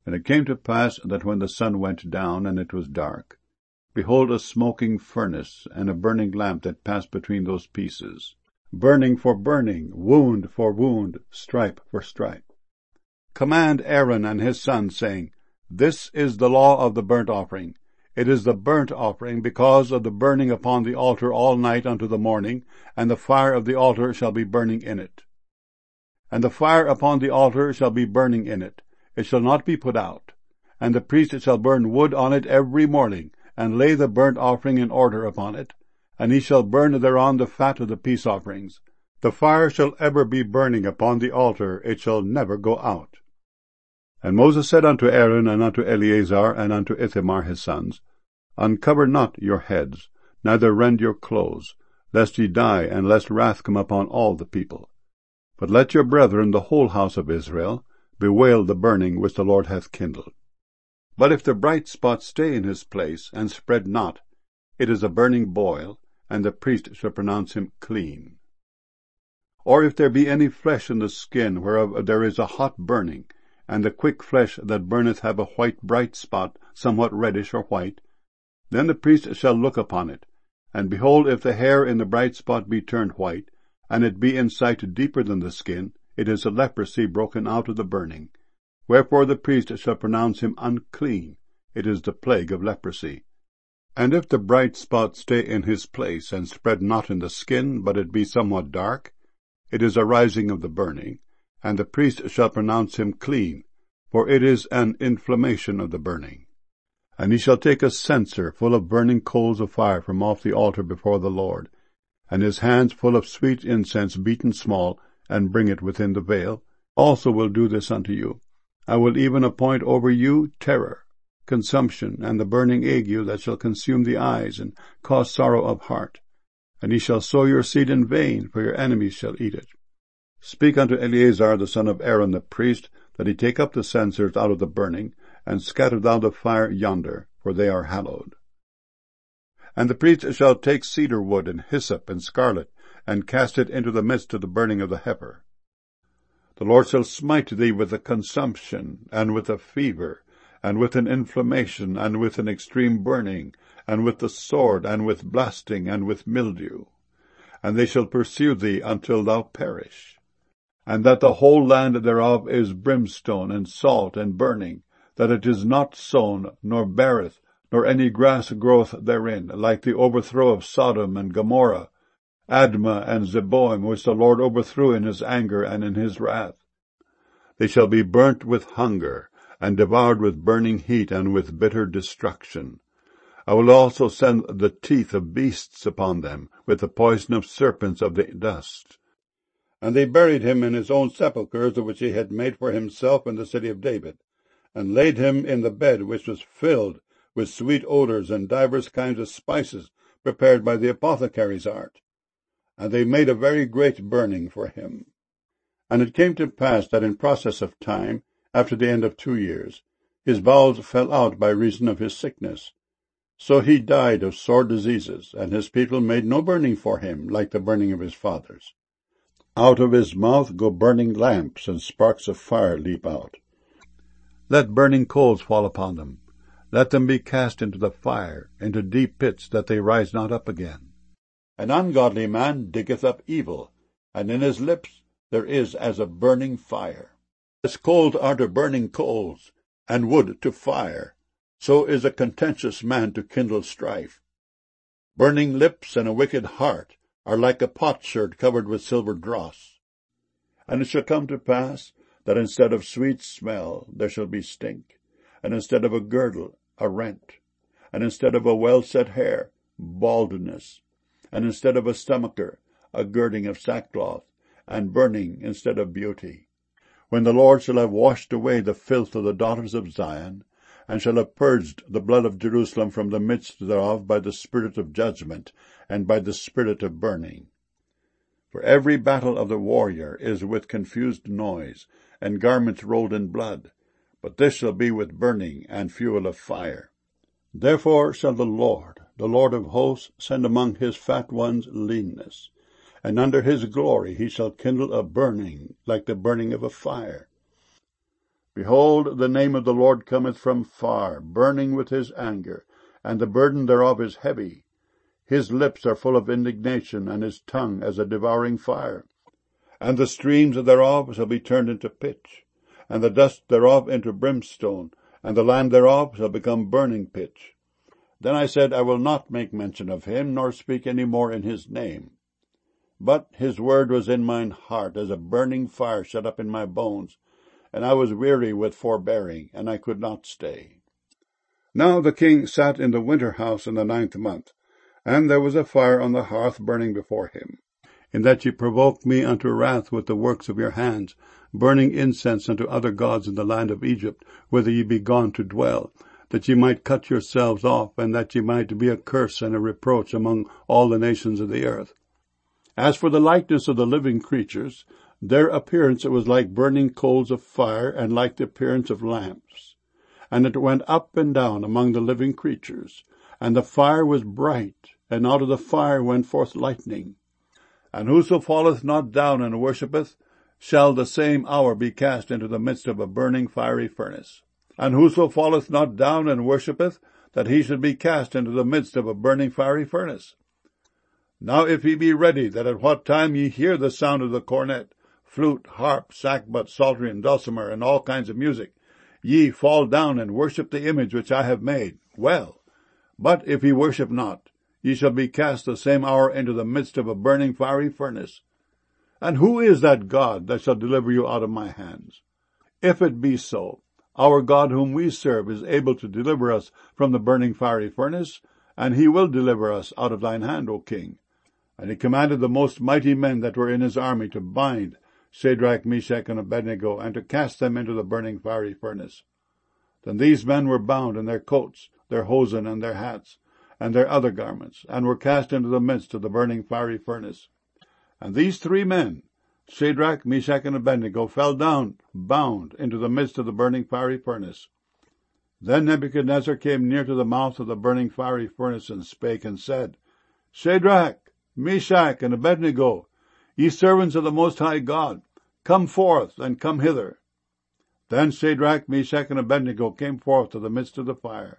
And it came to pass that when the sun went down, and it was dark, behold, a smoking furnace, and a burning lamp that passed between those pieces, burning for burning, wound for wound, stripe for stripe. Command Aaron and his sons, saying, This is the law of the burnt offering. It is the burnt offering because of the burning upon the altar all night unto the morning, and the fire of the altar shall be burning in it. And the fire upon the altar shall be burning in it. It shall not be put out. And the priest shall burn wood on it every morning, and lay the burnt offering in order upon it, and he shall burn thereon the fat of the peace offerings. The fire shall ever be burning upon the altar, it shall never go out. And Moses said unto Aaron, and unto Eleazar, and unto Ithamar his sons, Uncover not your heads, neither rend your clothes, lest ye die, and lest wrath come upon all the people. But let your brethren, the whole house of Israel, bewail the burning which the Lord hath kindled. But if the bright spot stay in his place, and spread not, it is a burning boil, and the priest shall pronounce him clean. Or if there be any flesh in the skin, whereof there is a hot burning, and the quick flesh that burneth have a white bright spot, somewhat reddish or white, then the priest shall look upon it, and behold, if the hair in the bright spot be turned white, and it be in sight deeper than the skin, it is a leprosy broken out of the burning. Wherefore the priest shall pronounce him unclean. It is the plague of leprosy. And if the bright spot stay in his place, and spread not in the skin, but it be somewhat dark, it is a rising of the burning, and the priest shall pronounce him clean, for it is an inflammation of the burning. And he shall take a censer full of burning coals of fire from off the altar before the Lord, and his hands full of sweet incense beaten small, and bring it within the veil. Also will do this unto you. I will even appoint over you terror, consumption, and the burning ague that shall consume the eyes, and cause sorrow of heart. And ye shall sow your seed in vain, for your enemies shall eat it. Speak unto Eleazar the son of Aaron the priest, that he take up the censers out of the burning, and scatter thou the fire yonder, for they are hallowed. And the priest shall take cedar wood, and hyssop, and scarlet, and cast it into the midst of the burning of the heifer. The Lord shall smite thee with a consumption, and with a fever, and with an inflammation, and with an extreme burning, and with the sword, and with blasting, and with mildew. And they shall pursue thee until thou perish. And that the whole land thereof is brimstone, and salt, and burning, that it is not sown, nor beareth, nor any grass groweth therein, like the overthrow of Sodom and Gomorrah, Admah and Zeboim, which the Lord overthrew in his anger and in his wrath. They shall be burnt with hunger, and devoured with burning heat, and with bitter destruction. I will also send the teeth of beasts upon them, with the poison of serpents of the dust. And they buried him in his own sepulchres, which he had made for himself in the city of David, and laid him in the bed which was filled with sweet odors and divers kinds of spices, prepared by the apothecary's art. And they made a very great burning for him. And it came to pass that in process of time, after the end of 2 years, his bowels fell out by reason of his sickness. So he died of sore diseases, and his people made no burning for him, like the burning of his fathers. Out of his mouth go burning lamps, and sparks of fire leap out. Let burning coals fall upon them. Let them be cast into the fire, into deep pits, that they rise not up again. An ungodly man diggeth up evil, and in his lips there is as a burning fire. As coals are to burning coals, and wood to fire, so is a contentious man to kindle strife. Burning lips and a wicked heart are like a potsherd covered with silver dross. And it shall come to pass that instead of sweet smell there shall be stink, and instead of a girdle a rent, and instead of a well-set hair baldness, and instead of a stomacher a girding of sackcloth, and burning instead of beauty. When the Lord shall have washed away the filth of the daughters of Zion, and shall have purged the blood of Jerusalem from the midst thereof by the spirit of judgment, and by the spirit of burning. For every battle of the warrior is with confused noise, and garments rolled in blood, but this shall be with burning and fuel of fire. Therefore shall the Lord of hosts, send among his fat ones leanness, and under his glory he shall kindle a burning like the burning of a fire. Behold, the name of the Lord cometh from far, burning with his anger, and the burden thereof is heavy. His lips are full of indignation, and his tongue as a devouring fire. And the streams thereof shall be turned into pitch, and the dust thereof into brimstone, and the land thereof shall become burning pitch. Then I said, I will not make mention of him, nor speak any more in his name. But his word was in mine heart, as a burning fire shut up in my bones, and I was weary with forbearing, and I could not stay. Now the king sat in the winter house in the 9th month, and there was a fire on the hearth burning before him, in that ye provoked me unto wrath with the works of your hands, burning incense unto other gods in the land of Egypt, whither ye be gone to dwell, that ye might cut yourselves off, and that ye might be a curse and a reproach among all the nations of the earth. As for the likeness of the living creatures, their appearance it was like burning coals of fire, and like the appearance of lamps. And it went up and down among the living creatures, and the fire was bright, and out of the fire went forth lightning. And whoso falleth not down and worshippeth, shall the same hour be cast into the midst of a burning fiery furnace. And whoso falleth not down and worshippeth, that he should be cast into the midst of a burning fiery furnace. Now if ye be ready, that at what time ye hear the sound of the cornet, flute, harp, sackbut, psaltery, and dulcimer, and all kinds of music, ye fall down and worship the image which I have made, well. But if ye worship not, ye shall be cast the same hour into the midst of a burning fiery furnace. And who is that God that shall deliver you out of my hands? If it be so, our God whom we serve is able to deliver us from the burning fiery furnace, and he will deliver us out of thine hand, O king. And he commanded the most mighty men that were in his army to bind Shadrach, Meshach, and Abednego, and to cast them into the burning fiery furnace. Then these men were bound in their coats, their hosen, and their hats, and their other garments, and were cast into the midst of the burning fiery furnace. And these 3 men, Shadrach, Meshach, and Abednego, fell down, bound, into the midst of the burning fiery furnace. Then Nebuchadnezzar came near to the mouth of the burning fiery furnace, and spake, and said, Shadrach, Meshach, and Abednego, ye servants of the Most High God, come forth, and come hither. Then Shadrach, Meshach, and Abednego came forth to the midst of the fire.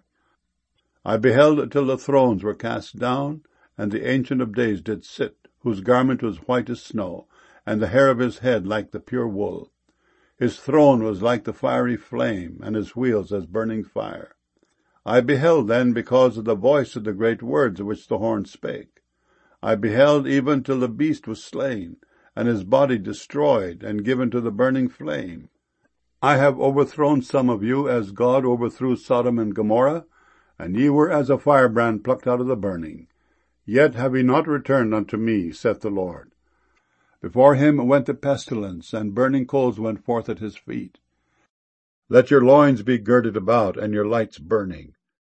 I beheld till the thrones were cast down, and the Ancient of Days did sit, whose garment was white as snow, and the hair of his head like the pure wool. His throne was like the fiery flame, and his wheels as burning fire. I beheld then because of the voice of the great words which the horn spake. I beheld even till the beast was slain, and his body destroyed, and given to the burning flame. I have overthrown some of you, as God overthrew Sodom and Gomorrah, and ye were as a firebrand plucked out of the burning. Yet have ye not returned unto me, saith the Lord. Before him went the pestilence, and burning coals went forth at his feet. Let your loins be girded about, and your lights burning.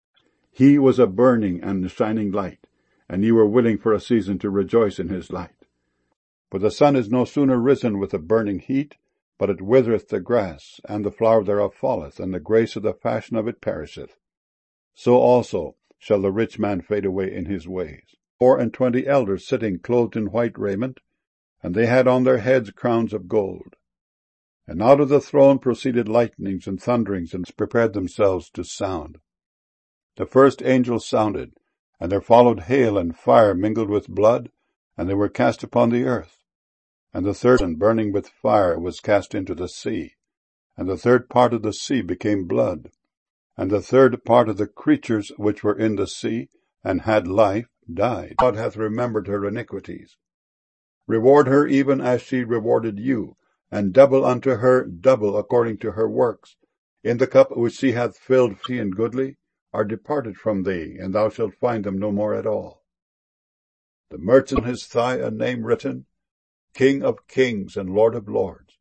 He was a burning and shining light, and ye were willing for a season to rejoice in his light. For the sun is no sooner risen with a burning heat, but it withereth the grass, and the flower thereof falleth, and the grace of the fashion of it perisheth. So also shall the rich man fade away in his ways. 24 elders sitting clothed in white raiment, and they had on their heads crowns of gold. And out of the throne proceeded lightnings and thunderings, and prepared themselves to sound. The first angel sounded, and there followed hail and fire mingled with blood, and they were cast upon the earth. And the third, burning with fire, was cast into the sea. And the third part of the sea became blood. And the third part of the creatures which were in the sea, and had life, died. God hath remembered her iniquities. Reward her even as she rewarded you, and double unto her double according to her works. In the cup which she hath filled, she and goodly are departed from thee, and thou shalt find them no more at all. The merchant on his thigh a name written, King of Kings and Lord of Lords.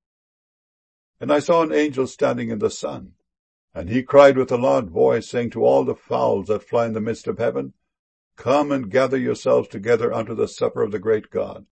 And I saw an angel standing in the sun, and he cried with a loud voice, saying to all the fowls that fly in the midst of heaven, Come and gather yourselves together unto the supper of the great God,